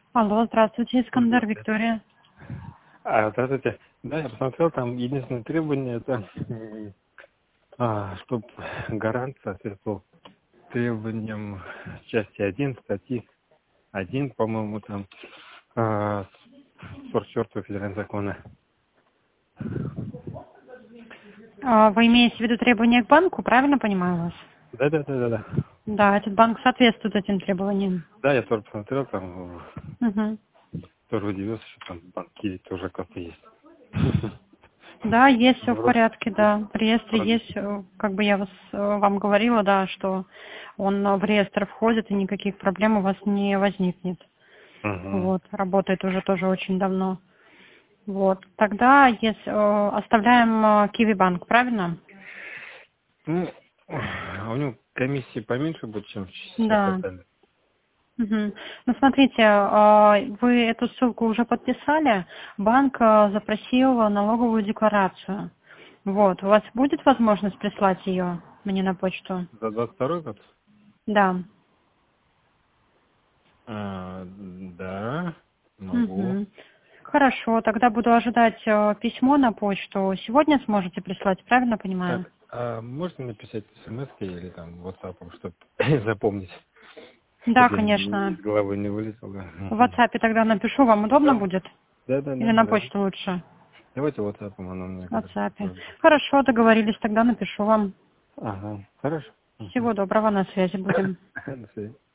Алло, здравствуйте, Искандер, Виктория. Здравствуйте. Да, я посмотрел, там единственное требование это, чтобы гарант соответствовал требованиям части 1 статьи 1, по-моему, там 44 федерального закона. Вы имеете в виду требования к банку, правильно понимаю вас? Да. Да, этот банк соответствует этим требованиям. Да, я тоже посмотрел, там Мгм. тоже удивился, что там банки тоже как-то есть. Да, есть все в Вроде, порядке, да. В реестре вроде. есть, как бы я вам говорила, да, что он в реестр входит и никаких проблем у вас не возникнет. Мгм. Вот, работает уже тоже очень давно. Вот, тогда оставляем Киви банк, правильно? Ну, у него комиссии поменьше будет, чем сейчас Да. остальные. Мгм. Ну, смотрите, вы эту ссылку уже подписали, банк запросил налоговую декларацию. Вот, у вас будет возможность прислать ее мне на почту? За 22 год? Да. Да, могу. Мгм. Хорошо, тогда буду ожидать письмо на почту. Сегодня сможете прислать, правильно понимаю? Так, можно написать смс или там WhatsApp, чтобы запомнить, Да, чтобы я из конечно. головы не вылетел. Да. В WhatsApp тогда напишу, вам удобно будет? Или на Да. почту лучше? Давайте WhatsApp, оно мне В кажется WhatsApp. удобно. Хорошо, договорились, тогда напишу вам. Ага, хорошо. Всего доброго, на связи будем. До свидания.